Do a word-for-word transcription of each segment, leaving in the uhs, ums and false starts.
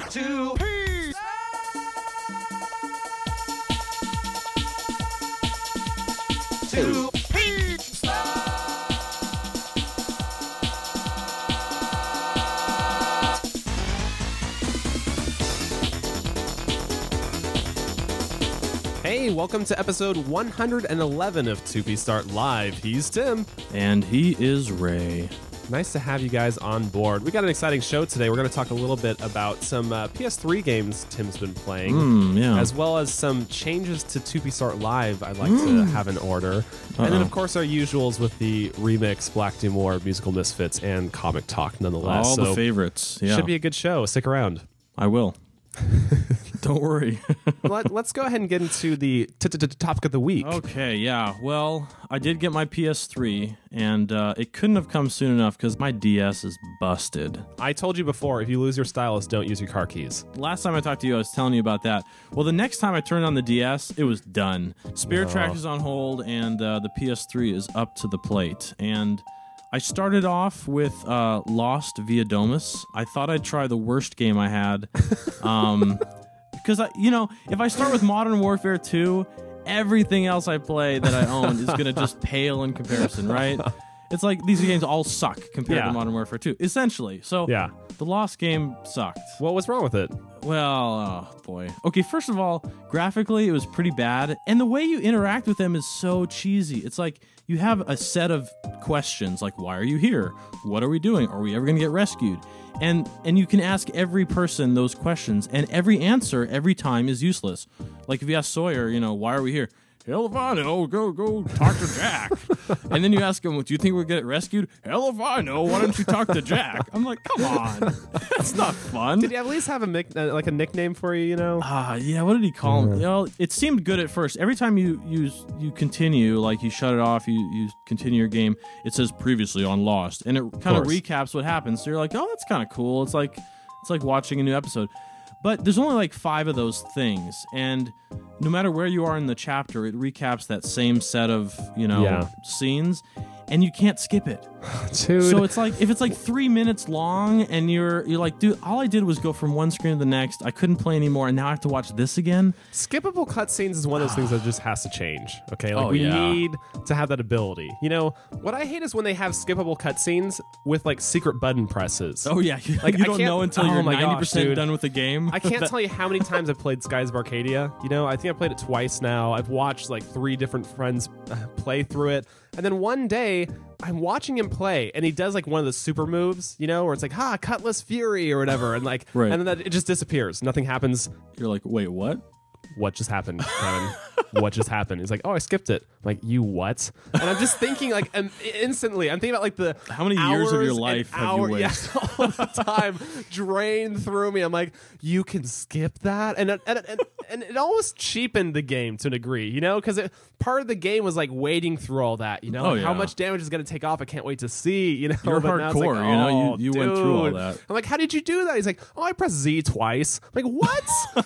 Two Peace. Two Peace. Hey, welcome to episode one hundred eleven of two P Start Live. He's Tim. And he is Ray. Nice to have you guys on board. We got an exciting show today. We're going to talk a little bit about some uh, P S three games Tim's been playing, Mm, yeah. as well as some changes to two P Start Live I'd like Mm. to have in order. Uh-oh. And then, of course, our usuals with the remix, Black Doom War, Musical Misfits, and Comic Talk, nonetheless. All so the favorites. Yeah. should be a good show. Stick around. I will. Don't worry. Let, let's go ahead and get into the t- t- t- topic of the week. Okay, yeah. Well, I did get my P S three, and uh, it couldn't have come soon enough because my D S is busted. I told you before, if you lose your stylus, don't use your car keys. Last time I talked to you, I was telling you about that. Well, the next time I turned on the D S, it was done. Spirit Oh. Tracks is on hold, and uh, the P S three is up to the plate. And I started off with uh, Lost via Domus. I thought I'd try the worst game I had. Um, because, I, you know, if I start with Modern Warfare two, everything else I play that I own is going to just pale in comparison, right? It's like these games all suck compared Yeah. to Modern Warfare two, essentially. So Yeah. the Lost game sucked. What was wrong with it? Well, oh boy. Okay, first of all, graphically it was pretty bad, and the way you interact with them is so cheesy. It's like you have a set of questions like, why are you here? What are we doing? Are we ever going to get rescued? And and you can ask every person those questions, and every answer every time is useless. Like if you ask Sawyer, you know, why are we here? Hell if I know, go go talk to Jack. And then you ask him, do you think we'll get rescued? Hell if I know, why don't you talk to Jack? I'm like, come on. That's not fun. Did he at least have a mic- uh, like a nickname for you, you know? Ah, yeah. What did he call him? You know, it seemed good at first. Every time you you you continue, like you shut it off, you you continue your game. It says previously on Lost, and it kind of course. recaps what happens. So you're like, oh, that's kind of cool. It's like it's like watching a new episode. But there's only like five of those things, and no matter where you are in the chapter, it recaps that same set of you know Yeah. scenes, and you can't skip it. Dude. So it's like if it's like three minutes long, and you're you're like, dude, all I did was go from one screen to the next. I couldn't play anymore, and now I have to watch this again. Skippable cutscenes is one of those things that just has to change. Okay, like Oh, we yeah. need to have that ability. You know what I hate is when they have skippable cutscenes with like secret button presses. Oh yeah, Like, you I don't can't- know until oh you're my gosh, ninety percent dude. done with the game. I can't tell you how many times I've played Skies of Arcadia. You know, I think I played it twice now. I've watched like three different friends uh, play through it. And then one day, I'm watching him play, and he does like one of the super moves, you know, where it's like, ha, Cutlass Fury or whatever. And like, Right. and then that, it just disappears. Nothing happens. You're like, wait, what? What just happened, Kevin? What just happened? He's like, oh, I skipped it. I'm like, you what? And I'm just thinking like um, instantly. I'm thinking about like the How many years of your hours life and have you hour- wasted? Yeah, all the time drained through me. I'm like, you can skip that, and and and, and it almost cheapened the game to a degree, you know, because part of the game was like wading through all that, you know, Oh, like, how yeah. much damage is going to take off. I can't wait to see, you know. You're But now it's like, hardcore, you know, you- oh, you went through all dude. that. I'm like, how did you do that? He's like, oh, I pressed Z twice. I'm like, what?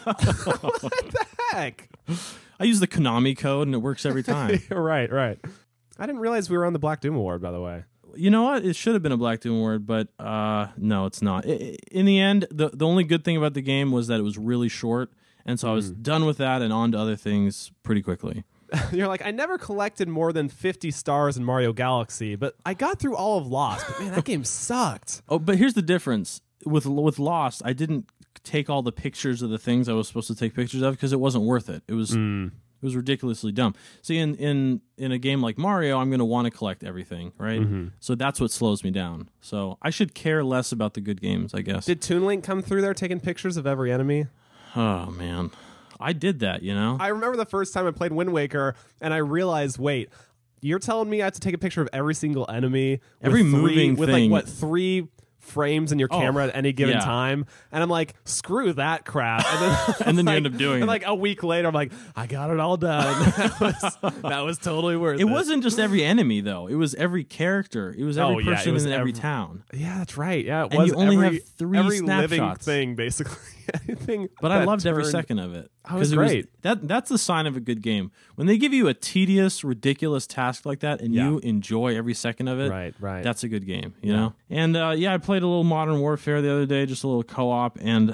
What the heck? I use the Konami code and it works every time. right, right. I didn't realize we were on the Black Doom Award, by the way. You know what? It should have been a Black Doom award, but uh, no, it's not. I- I- in the end, the the only good thing about the game was that it was really short, and so I was done with that and on to other things pretty quickly. You're like, I never collected more than fifty stars in Mario Galaxy, but I got through all of Lost. But man, that game sucked. Oh, but here's the difference with with Lost. I didn't take all the pictures of the things I was supposed to take pictures of because it wasn't worth it. It was it was ridiculously dumb. See, in in in a game like Mario, I'm going to want to collect everything, right? So that's what slows me down. So I should care less about the good games, I guess. Did Toon Link come through there taking pictures of every enemy? Oh man, I did that. You know. I remember the first time I played Wind Waker, and I realized, wait, you're telling me I have to take a picture of every single enemy, Every with three, moving with thing. like what three frames in your Oh, camera at any given yeah. time, and I'm like, screw that crap. And then, And then you like- end up doing and it. like a week later, I'm like, I got it all done. that, was, that was totally worth it. It wasn't just every enemy though. It was every character. It was every Oh, yeah, it person was in every ev- town. Yeah, that's right. Yeah, it And was you only every, have three every living snapshots. thing, basically. Anything. But I that loved every turned- second of it. Oh, it was 'Cause great. that that's the sign of a good game. When they give you a tedious, ridiculous task like that, and Yeah. you enjoy every second of it. Right, right. That's a good game, you know. And uh, yeah, I played a little Modern Warfare the other day, just a little co-op, and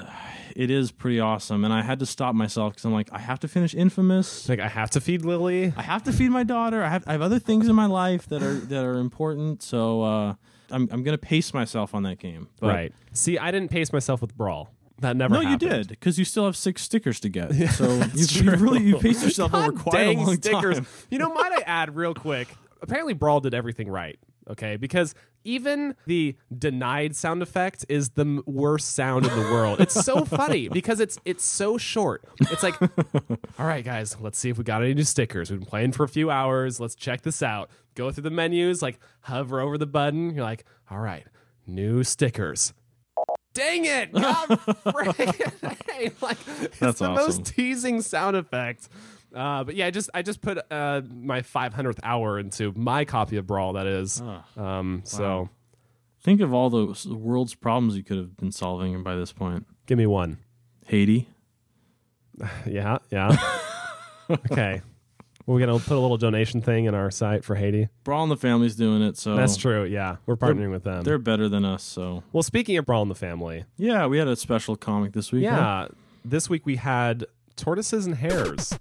it is pretty awesome. And I had to stop myself because I'm like, I have to finish Infamous. Like, I have to feed Lily. I have to feed my daughter. I have I have other things in my life that are that are important. So uh, I'm I'm gonna pace myself on that game. But Right. See, I didn't pace myself with Brawl. That never No, happened. you did, because you still have six stickers to get. So you've, true. you've really you paced yourself over God quite dang a long stickers. time. You know, might I add real quick? Apparently, Brawl did everything right. Okay, because even the denied sound effect is the m- worst sound in the world. It's so funny because it's it's so short. It's like, all right, guys, let's see if we got any new stickers. We've been playing for a few hours. Let's check this out. Go through the menus, like hover over the button. You're like, all right, new stickers. Dang it! God friggin' like, it's That's the awesome. most teasing sound effect. Uh, but yeah, I just I just put uh, my five hundredth hour into my copy of Brawl. That is, Oh, um, so think of all the s- world's problems you could have been solving by this point. give me one. Haiti. Yeah, yeah. Okay, we're gonna put a little donation thing in our site for Haiti. Brawl and the Family's doing it, so That's true. Yeah, we're partnering with them. they're better than us. So Well, speaking of Brawl in the Family, yeah, we had a special comic this week. huh? yeah, this week we had Tortoises and Hares.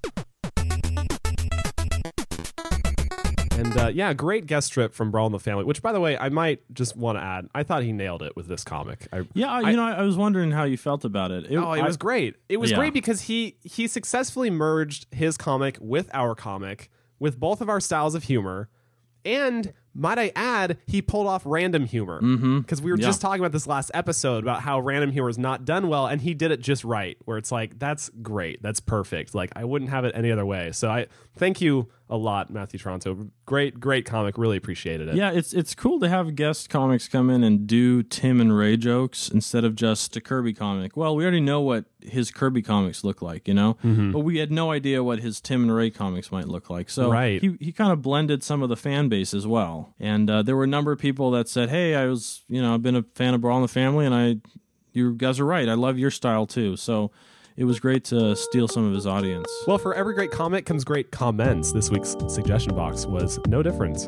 And uh, yeah, great guest strip from Brawl in the Family, which, by the way, I might just want to add, I thought he nailed it with this comic. I, Yeah, I- you know, I, I was wondering how you felt about it. it oh, it I- was great. It was Yeah. great because he he successfully merged his comic with our comic, with both of our styles of humor, and might I add, he pulled off random humor. Because we were Yeah. just talking about this last episode about how random humor is not done well, and he did it just right, where it's like, that's great. That's perfect. Like, I wouldn't have it any other way. So I thank you a lot, Matthew Toronto. Great, great comic. Really appreciated it. Yeah, it's it's cool to have guest comics come in and do Tim and Ray jokes instead of just a Kirby comic. Well, we already know what his Kirby comics look like, you know, but we had no idea what his Tim and Ray comics might look like. So Right. he he kind of blended some of the fan base as well. And uh, there were a number of people that said, "Hey, I was you know I've been a fan of Brawl in the Family, and I you guys are right. I love your style too." So it was great to steal some of his audience. Well, for every great comic comes great comments. This week's suggestion box was no different.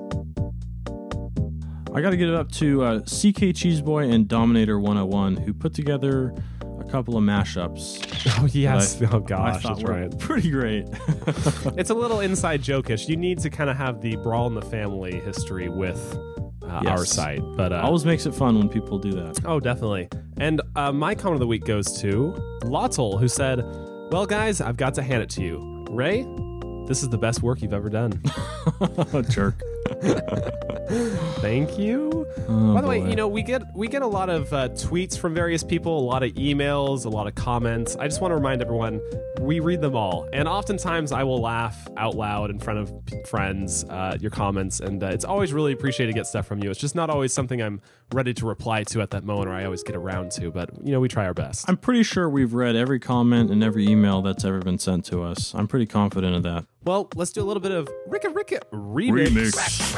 I got to give it up to uh, C K Cheeseboy and Dominator one oh one, who put together a couple of mashups. Oh, yes. that I- oh, I gosh. thought That's were right. pretty great. It's a little inside jokish. You need to kind of have the Brawl in the Family history with uh, Yes. our site. But uh, Always makes it fun when people do that. oh, definitely. And uh, my comment of the week goes to Lottel, who said, well, guys, I've got to hand it to you. Ray, this is the best work you've ever done. Jerk. Thank you. Oh, By the way, boy. you know, we get we get a lot of uh, tweets from various people, a lot of emails, a lot of comments. I just want to remind everyone, we read them all, and oftentimes I will laugh out loud in front of p- friends, uh, your comments, and uh, it's always really appreciated to get stuff from you. It's just not always something I'm ready to reply to at that moment, or I always get around to. But you know, we try our best. I'm pretty sure we've read every comment and every email that's ever been sent to us. I'm pretty confident of that. Well, let's do a little bit of Ricka Ricka remix.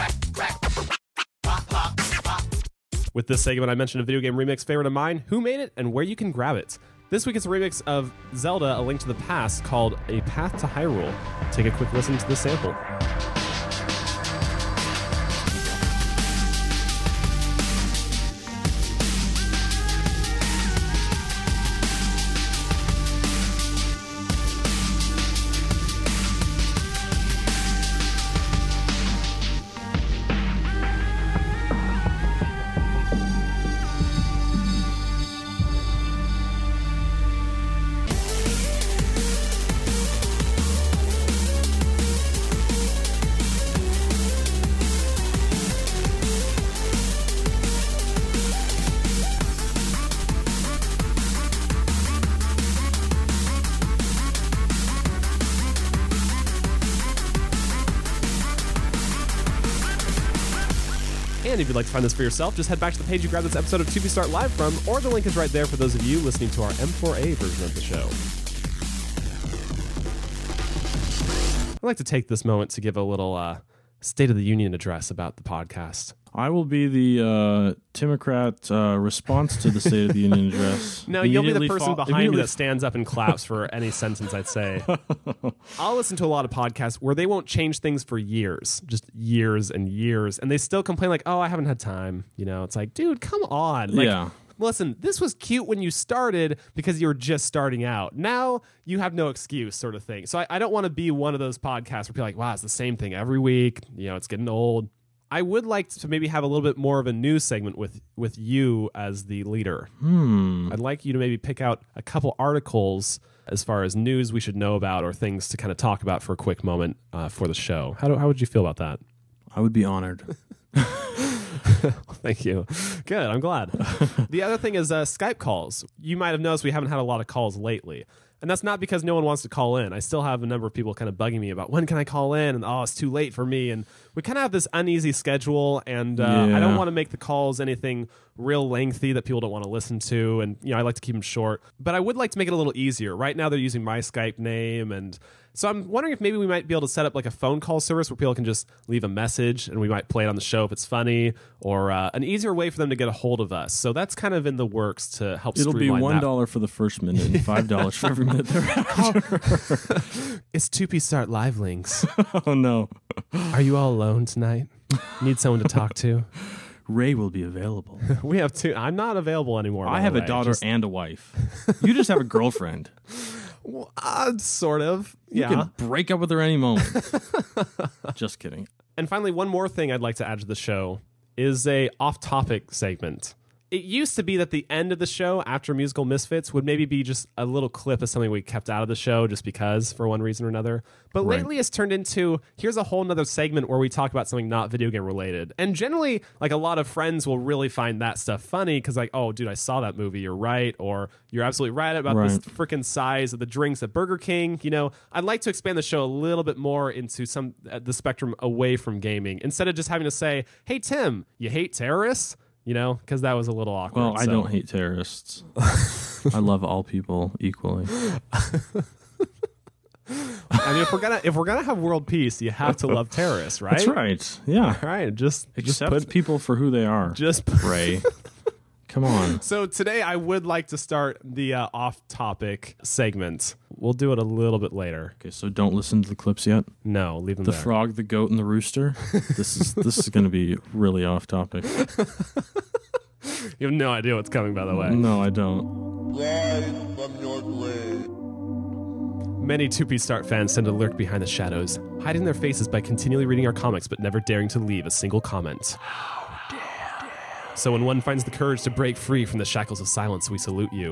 With this segment, I mentioned a video game remix favorite of mine, who made it, and where you can grab it. This week it's a remix of Zelda: A Link to the Past called A Path to Hyrule. Take a quick listen to the sample. And if you'd like to find this for yourself, just head back to the page you grabbed this episode of To Be Start Live from, or the link is right there for those of you listening to our M four A version of the show. I'd like to take this moment to give a little uh, State of the Union address about the podcast. I will be the uh, Timocrat uh, response to the State of the Union address. No, you'll be the Immediately person fo- behind me immediately that stands up and claps for any sentence I'd say. I'll listen to a lot of podcasts where they won't change things for years, just years and years, and they still complain like, "Oh, I haven't had time." You know, it's like, dude, come on. Like, Yeah. listen, this was cute when you started because you were just starting out. Now you have no excuse, sort of thing. So I, I don't want to be one of those podcasts where people are like, wow, it's the same thing every week. You know, it's getting old. I would like to maybe have a little bit more of a news segment with, with you as the leader. Hmm. I'd like you to maybe pick out a couple articles as far as news we should know about or things to kind of talk about for a quick moment uh, for the show. How do, how would you feel about that? I would be honored. Thank you. Good. I'm glad. The other thing is uh, Skype calls. You might have noticed we haven't had a lot of calls lately. And that's not because no one wants to call in. I still have a number of people kind of bugging me about when can I call in? And oh, it's too late for me. And we kind of have this uneasy schedule. And uh, Yeah. I don't want to make the calls anything real lengthy that people don't want to listen to. And, you know, I like to keep them short. But I would like to make it a little easier. Right now they're using my Skype name. And so I'm wondering if maybe we might be able to set up like a phone call service where people can just leave a message and we might play it on the show if it's funny, or uh, an easier way for them to get a hold of us. So that's kind of in the works to help It'll be streamline one that. dollar for the first minute and five dollars for every minute thereafter. It's two P Start Live Links. Oh no. Are you all alone tonight? Need someone to talk to? Ray will be available. We have two. I'm not available anymore. by I the have a way. daughter Just- and a wife. You just have a girlfriend. Well, uh, sort of. You Yeah. can break up with her any moment. Just kidding. And finally, one more thing I'd like to add to the show is a off-topic segment. It used to be that the end of the show after Musical Misfits would maybe be just a little clip of something we kept out of the show just because, for one reason or another. But Right. lately it's turned into, here's a whole nother segment where we talk about something not video game related. And generally, like, a lot of friends will really find that stuff funny because, like, oh, dude, I saw that movie. You're right. Or you're absolutely right about Right. this freaking size of the drinks at Burger King. You know, I'd like to expand the show a little bit more into some uh, the spectrum away from gaming instead of just having to say, hey, Tim, you hate terrorists? You know, because that was a little awkward. Well, I so. don't hate terrorists. I love all people equally. I mean, if we're gonna if we're gonna have world peace, you have to love terrorists, right? That's right. Yeah. All right, just just Accept put people for who they are. just. Ray. Come on. So today, I would like to start the uh, off-topic segment. We'll do it a little bit later. Okay, so don't listen to the clips yet. No, leave them The there. frog, the goat, and the rooster. This is this is going to be really off topic. You have no idea what's coming, by the way. No, I don't. Rise from your grave. Many two P Start fans tend to lurk behind the shadows, hiding their faces by continually reading our comics but never daring to leave a single comment. So when one finds the courage to break free from the shackles of silence, we salute you.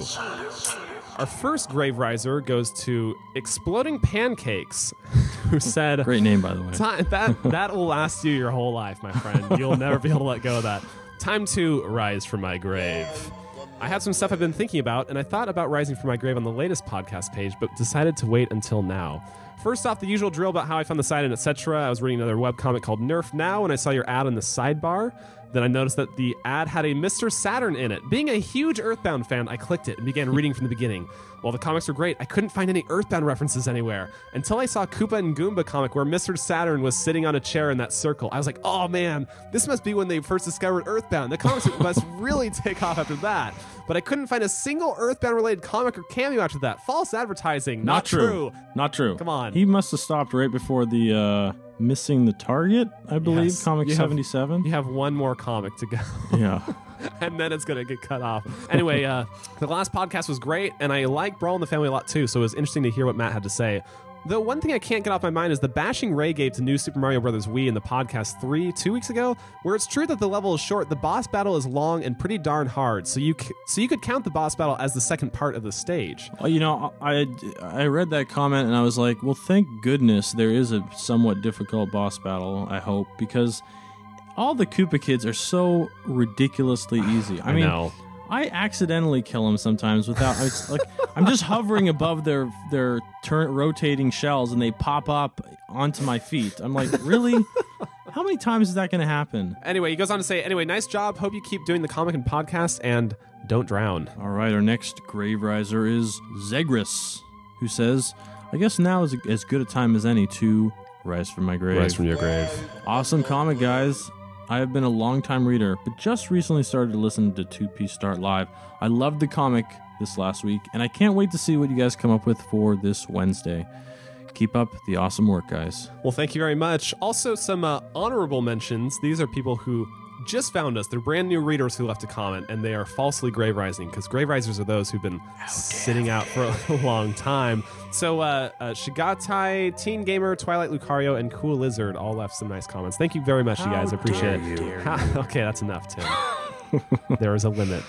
Our first Grave Riser goes to Exploding Pancakes, who said, Great name, by the way. Time, that, that will last you your whole life, my friend. You'll never be able to let go of that. Time to rise from my grave. I have some stuff I've been thinking about, and I thought about rising from my grave on the latest podcast page, but decided to wait until now. First off, the usual drill about how I found the site and et cetera. I was reading another webcomic called Nerf Now, and I saw your ad in the sidebar. Then I noticed that the ad had a Mister Saturn in it. Being a huge Earthbound fan, I clicked it and began reading from the beginning. While the comics were great, I couldn't find any Earthbound references anywhere. Until I saw Koopa and Goomba comic where Mister Saturn was sitting on a chair in that circle. I was like, oh man, this must be when they first discovered Earthbound. The comics must really take off after that. But I couldn't find a single Earthbound related comic or cameo after that. False advertising. Not, Not true. Not true. Come on. He must have stopped right before the uh, Missing the Target, I believe, Yes. comic You have- seventy-seven. You have one more comic to go. Yeah. And then it's going to get cut off. Anyway, uh, the last podcast was great, and I like Brawl in the Family a lot too, so it was interesting to hear what Matt had to say. The one thing I can't get off my mind is the bashing Ray gave to New Super Mario Bros. Wii in the podcast three, two weeks ago, where it's true that the level is short, the boss battle is long and pretty darn hard, so you c- so you could count the boss battle as the second part of the stage. Well, you know, I I read that comment and I was like, well, thank goodness there is a somewhat difficult boss battle, I hope, because all the Koopa kids are so ridiculously easy. I, I mean, know. I accidentally kill them sometimes without it's like I'm just hovering above their their turn rotating shells and they pop up onto my feet. I'm like, really? How many times is that going to happen? Anyway, he goes on to say, anyway, nice job. Hope you keep doing the comic and podcast, and don't drown. All right, our next grave riser is Zegris, who says, I guess now is as good a time as any to rise from my grave. Rise from your grave. Awesome comic, guys. I have been a long-time reader, but just recently started to listen to two P Start Live. I loved the comic this last week, and I can't wait to see what you guys come up with for this Wednesday. Keep up the awesome work, guys. Well, thank you very much. Also, some uh, honorable mentions. These are people who just found us, they're brand new readers who left a comment, and they are falsely Grave Rising, because Grave Risers are those who've been sitting out for a long time. So uh, uh, Shigatai, Teen Gamer, Twilight Lucario, and Cool Lizard all left some nice comments. Thank you very much, you guys. I appreciate it. How, okay, that's enough, Tim. There is a limit.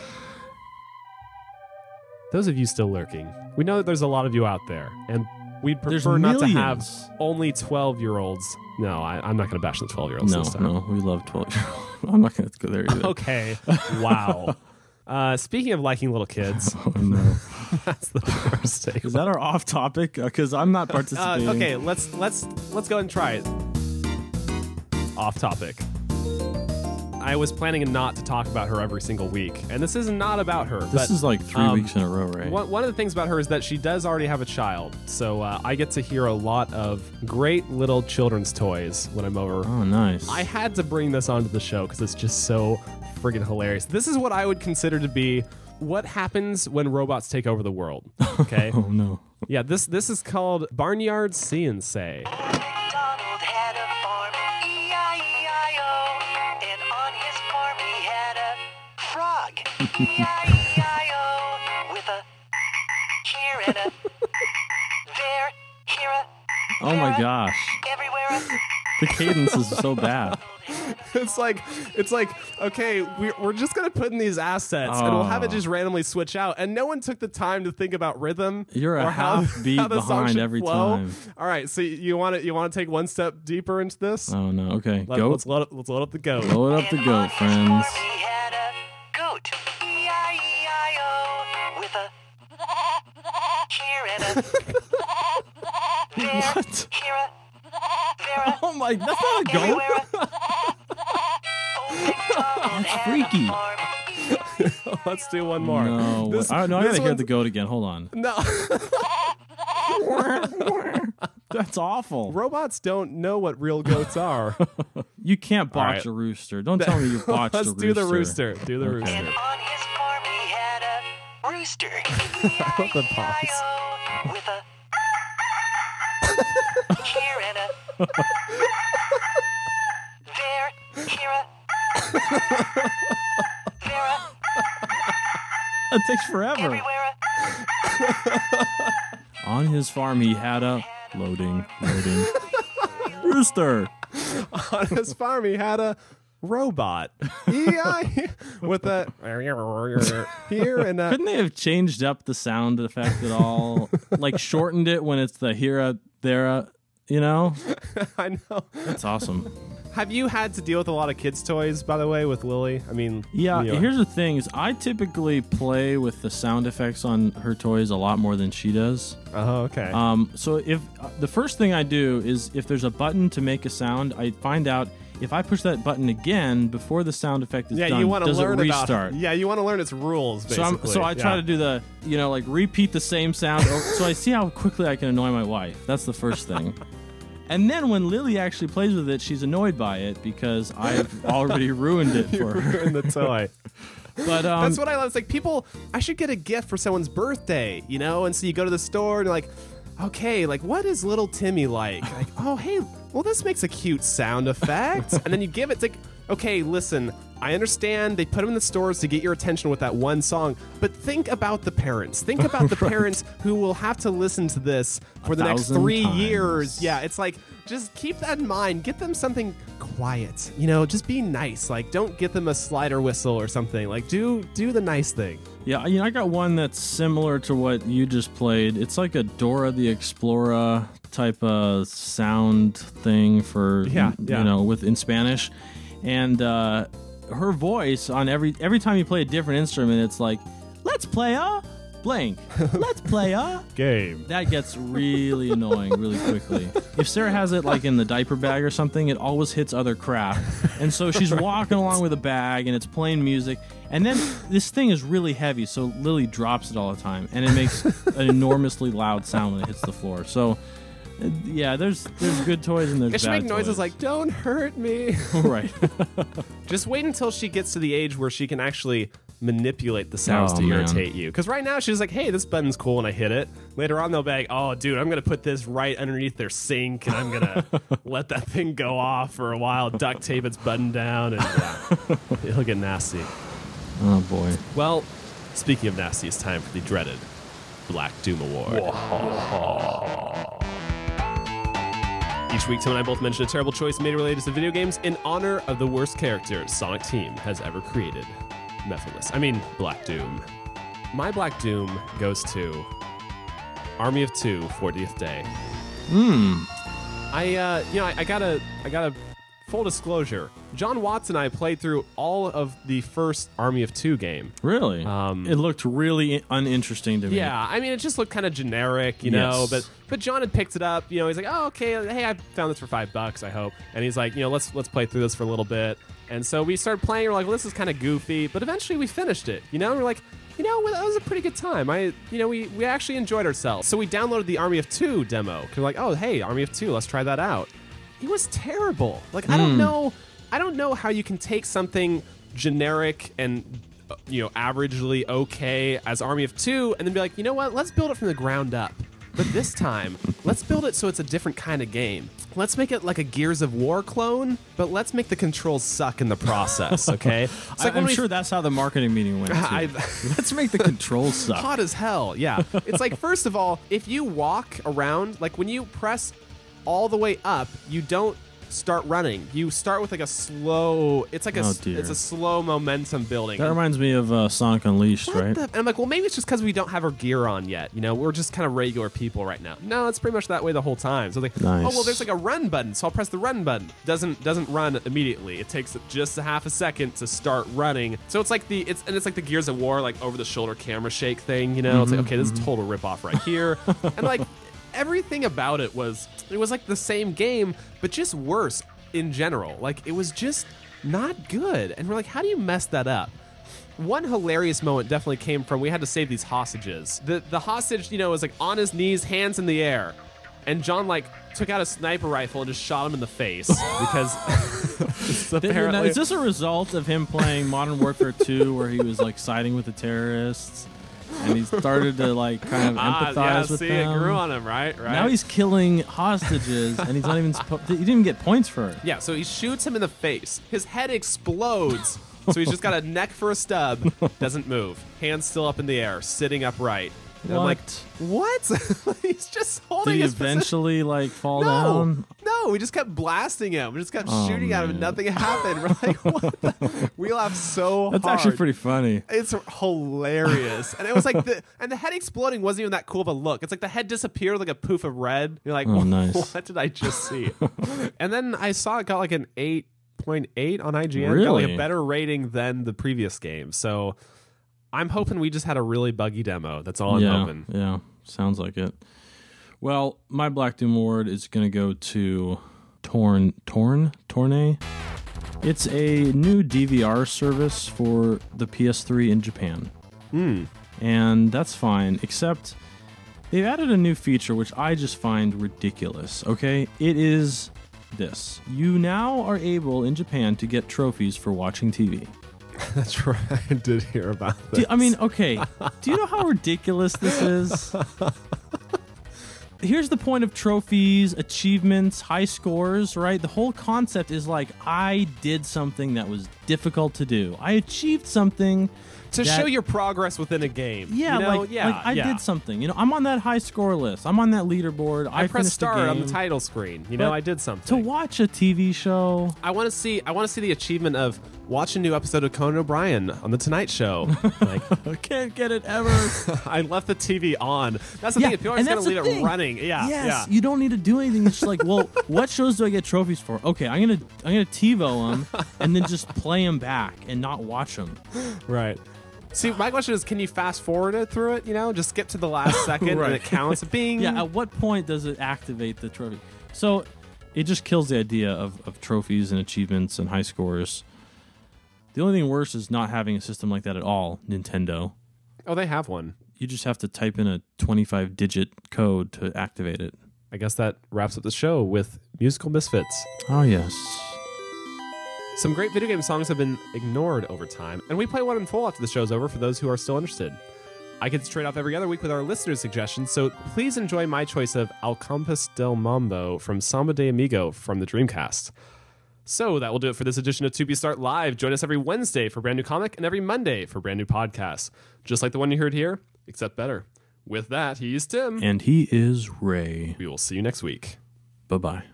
Those of you still lurking, we know that there's a lot of you out there, and we'd There's prefer not to have millions. only twelve-year-olds. No, I, I'm not going to bash the twelve-year-olds No, this time. no, we love twelve. I'm not going to go there either. Okay. Wow. Uh, speaking of liking little kids, Oh, no. that's the worst take. Is that our off topic? Because I'm not Uh, participating. okay, let's let's let's go and try it. Off topic. I was planning not to talk about her every single week, and this is not about her. This but, is like three um, weeks in a row, right? One, one of the things about her is that she does already have a child, so uh, I get to hear a lot of great little children's toys when I'm over. Oh, nice. I had to bring this onto the show because it's just so friggin' hilarious. This is what I would consider to be what happens when robots take over the world. Okay? Oh, no. Yeah, this this is called Barnyard See and Say. Donald had a farm, E I E I O, and on his farm he had a frog, E I E I O, with a here and a there, here a Oh, my there a, gosh. everywhere a The cadence is so bad. It's like it's like okay, we're, we're just gonna put in these assets and we'll have it Oh. just randomly switch out, and no one took the time to think about rhythm. You're a or how, half beat how the song behind should every flow. time. All right, so you want to you want to take one step deeper into this? Oh, no. Okay. Let, Goat. Let's load up, let's load up the goat. Load up the And goat, on his friends. farm he had a goat, E I E I O, with a here and a there, What? here a there a Oh, my. That's not a goat. everywhere a Old MacDonald That's had a freaky. farm. Let's do one more. No. This- I, no, I this gotta hear one's- the goat again. Hold on. No, That's awful. robots don't know what real goats are. You can't botch right. a rooster. Don't tell me you botched Let's a rooster. do the rooster. Do the Okay. rooster. And on his farm he had a rooster, The pause. E I E I O, with a here and a there, here a there a It takes forever. everywhere a On his farm, he had a loading, loading rooster. On his farm, he had a robot. E I with a here and a. Couldn't they have changed up the sound effect at all? Like shortened it when it's the here, a, there, a, you know? I know. That's awesome. Have you had to deal with a lot of kids' toys, by the way, with Lily? I mean, Yeah, you know, here's the thing: is I typically play with the sound effects on her toys a lot more than she does. Oh, okay. Um, so if uh, the first thing I do is if there's a button to make a sound, I find out if I push that button again before the sound effect is yeah, done, you want to does learn it restart? about. Yeah, you want to learn its rules. So, Basically. I'm, so I try Yeah. to do the, you know, like repeat the same sound. Or, so I see how quickly I can annoy my wife. That's the first thing. And then when Lily actually plays with it, she's annoyed by it because I've already ruined it for her. in the toy. But um, That's what I love. It's like people. I should get a gift for someone's birthday, you know. And so you go to the store and you're like, okay, like what is little Timmy like? Like, oh hey, well this makes a cute sound effect. And then you give it. It's like, okay, listen. I understand they put them in the stores to get your attention with that one song, but think about the parents. Think about the parents who will have to listen to this for A the next thousand three times. years. Yeah, it's like just keep that in mind. Get them something quiet. You know, just be nice. Like don't get them a slider whistle or something. Like do do the nice thing. yeah, you know, I got one that's similar to what you just played. It's like a Dora the Explorer type of sound thing for Yeah, yeah. you know, with in Spanish, and uh, her voice on every every time you play a different instrument, it's like, let's play a blank, let's play a. Game. That gets really annoying really quickly. If Sarah has it like in the diaper bag or something, it always hits other crap. And so she's walking along with a bag and it's playing music. And then this thing is really heavy, so Lily drops it all the time. And it makes an enormously loud sound when it hits the floor. So, uh, yeah, there's there's good toys and there's It should bad make noises toys. like "Don't hurt me." Right. Just wait until she gets to the age where she can actually manipulate the sounds Oh, to man. irritate you. Because right now she's like, hey, this button's cool, and I hit it. Later on, they'll be like, oh, dude, I'm going to put this right underneath their sink, and I'm going to let that thing go off for a while, duct tape its button down, and yeah, it'll get nasty. Oh, boy. Well, speaking of nasty, it's time for the dreaded Black Doom Award. Each week, Tim and I both mention a terrible choice made related to video games in honor of the worst character Sonic Team has ever created. Mephiles. I mean, Black Doom. My Black Doom goes to Army of Two, fortieth Day. Hmm. I, uh, you know, I, I gotta, I gotta, full disclosure, John Watts and I played through all of the first Army of Two game. Really? Um, it looked really uninteresting to me. Yeah, I mean, it just looked kind of generic, you know, Yes. but but John had picked it up, you know, he's like, oh, okay, hey, I found this for five bucks, I hope. And he's like, you know, let's let's play through this for a little bit. And so we started playing, we're like, well, this is kind of goofy, but eventually we finished it, you know, and we're like, you know, that was a pretty good time. I, you know, we, we actually enjoyed ourselves. So we downloaded the Army of Two demo, because we're like, oh, hey, Army of Two, let's try that out. It was terrible. Like, I don't know, I don't know how you can take something generic and, uh, you know, averagely okay as Army of Two and then be like, you know what, let's build it from the ground up. But this time, let's build it so it's a different kind of game. Let's make it like a Gears of War clone, but let's make the controls suck in the process, okay? It's I, like when I'm we- sure that's how the marketing meeting went. Too. I- Let's make the controls suck. hot as hell. Yeah. It's like, first of all, if you walk around, like when you press all the way up, you don't start running. You start with like a slow, it's like a, Oh, s- dear. it's a slow momentum building. That reminds me of uh, Sonic Unleashed, What right? the- and I'm like, well, maybe it's just because we don't have our gear on yet. You know, we're just kind of regular people right now. No, it's pretty much that way the whole time. So like, Nice. oh well, there's like a run button, so I'll press the run button. Doesn't doesn't run immediately. It takes just a half a second to start running. So it's like the it's and it's like the Gears of War like over the shoulder camera shake thing. You know, it's like okay, this is a total rip off right here, and like everything about it was it was like the same game, but just worse in general. Like it was just not good, and we're like, how do you mess that up? One hilarious moment definitely came from we had to save these hostages. The the hostage, you know, was like on his knees, hands in the air, and John like took out a sniper rifle and just shot him in the face because it's Now, apparently is this a result of him playing Modern Warfare two, where he was like siding with the terrorists, and he started to like kind of ah, empathize yeah, with see, them? it grew on him, right? Right. Now he's killing hostages, and he's not even supposed. He didn't even get points for it. Yeah, so he shoots him in the face. His head explodes. So he's just got a neck for a stub. Doesn't move. Hands still up in the air, sitting upright. And I'm like, What? what? He's just Did holding he his position. eventually like fall No, down? no, we just kept blasting him. We just kept Oh, shooting at him, and man. nothing happened. We're like, what? The? We laughed so That's hard. actually pretty funny. It's hilarious, and it was like the and the head exploding wasn't even that cool of a look. It's like the head disappeared like a poof of red. You're like, Oh, what, nice. what did I just see? And then I saw it got like an eight point eight on I G N. Got like Really? a better rating than the previous game. So I'm hoping we just had a really buggy demo. That's all I'm yeah, hoping. yeah, sounds like it. Well, my Black Doom Award is going to go to Torn, Torn, Torne. It's a new D V R service for the P S three in Japan. Hmm. And that's fine, except they've added a new feature which I just find ridiculous, okay? It is this. You now are able in Japan to get trophies for watching T V. That's right. I did hear about Do- this. I mean, okay, do you know how ridiculous this is? Here's the point of trophies, achievements, high scores, right? The whole concept is like, I did something that was difficult to do. I achieved something. to that- show your progress within a game. Yeah, you know? like, yeah, like I yeah. did something. You know, I'm on that high score list. I'm on that leaderboard. I, I pressed finished start the on the game. title screen. You know, But I did To something. watch a T V show, I want to see. I want to see the achievement of watch a new episode of Conan O'Brien on the Tonight Show. Like, I can't get it ever. I left the T V on. That's the Yeah, thing. If you're and just gonna that's the leave it thing. running, yeah, Yes, yeah. you don't need to do anything. It's just like, well, what shows do I get trophies for? Okay, I'm gonna I'm gonna TiVo them and then just play them back and not watch them. Right. See, my question is, can you fast forward it through it? You know, just skip to the last second Right. and it counts. Bing. Yeah, at what point does it activate the trophy? So it just kills the idea of, of trophies and achievements and high scores. The only thing worse is not having a system like that at all, Nintendo. Oh, they have one. You just have to type in a twenty-five digit code to activate it. I guess that wraps up the show with Musical Misfits. Oh, yes. Some great video game songs have been ignored over time, and we play one in full after the show's over for those who are still interested. I get to trade off every other week with our listeners' suggestions, so please enjoy my choice of Al Compás del Mambo from Samba de Amigo from the Dreamcast. So that will do it for this edition of To Be Start Live. Join us every Wednesday for a brand new comic and every Monday for brand new podcasts. Just like the one you heard here, except better. With that, he's Tim. And he is Ray. We will see you next week. Bye-bye.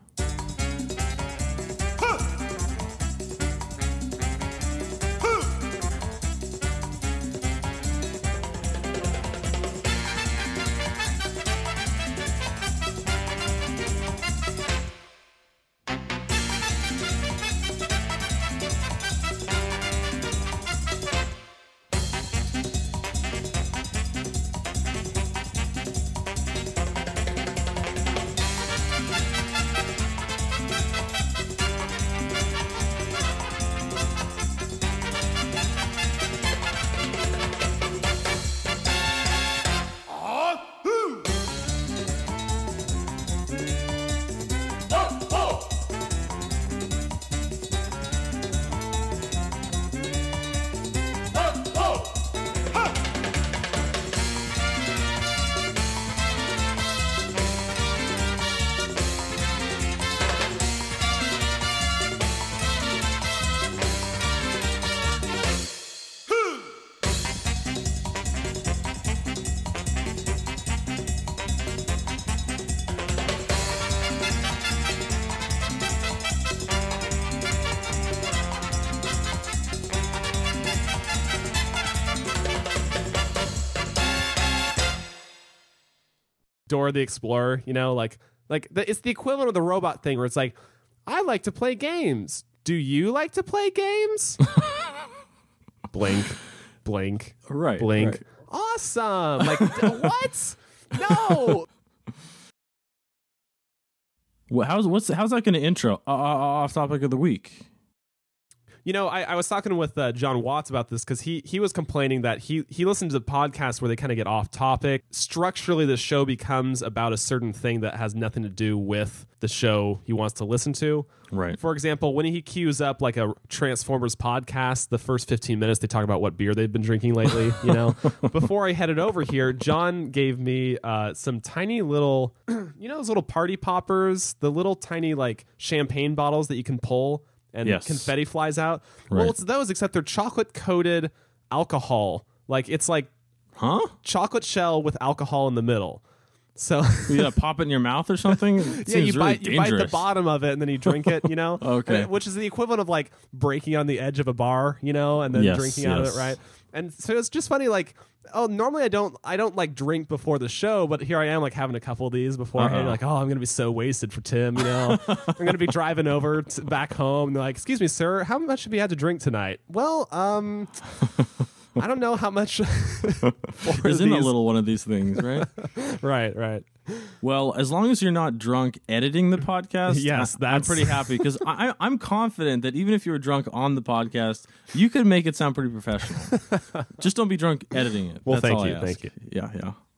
Dora the Explorer, you know, like like the, it's the equivalent of the robot thing where it's like, I like to play games. Do you like to play games? blink, blink, Right. blink. right. Awesome. Like, what? No. Well, how's what's how's that going to intro? Uh, uh, off topic of the week. You know, I, I was talking with uh, John Watts about this because he he was complaining that he he listened to the podcast where they kind of get off topic. Structurally, the show becomes about a certain thing that has nothing to do with the show he wants to listen to. Right. For example, when he queues up like a Transformers podcast, the first fifteen minutes they talk about what beer they've been drinking lately. You know, before I headed over here, John gave me uh, some tiny little, you know, those little party poppers, the little tiny like champagne bottles that you can pull. And Yes. confetti flies out. Right. Well, it's those, except they're chocolate-coated alcohol. Like, it's like Huh? chocolate shell with alcohol in the middle. So, You gotta pop it in your mouth or something? It yeah, seems you really bite, you bite the dangerous. bottom of it, and then you drink it, you know? Okay. And- which is the equivalent of, like, breaking on the edge of a bar, you know, and then Yes, drinking out of yes. it, right? And so it's just funny, like, oh, normally I don't, I don't like drink before the show, but here I am, like having a couple of these beforehand. Uh-huh. Like, oh, I'm gonna be so wasted for Tim, you know. I'm gonna be driving over to, back home, and they're like, excuse me, sir, how much have you had to drink tonight? Well, um, I don't know how much. for Isn't a these- little one of these things, right? right, right. Well, as long as you're not drunk editing the podcast, Yes, I, I'm that's- pretty happy because I, I'm confident that even if you were drunk on the podcast, you could make it sound pretty professional. Just don't be drunk editing it. Well, That's thank all I you, ask. thank you. Yeah, yeah.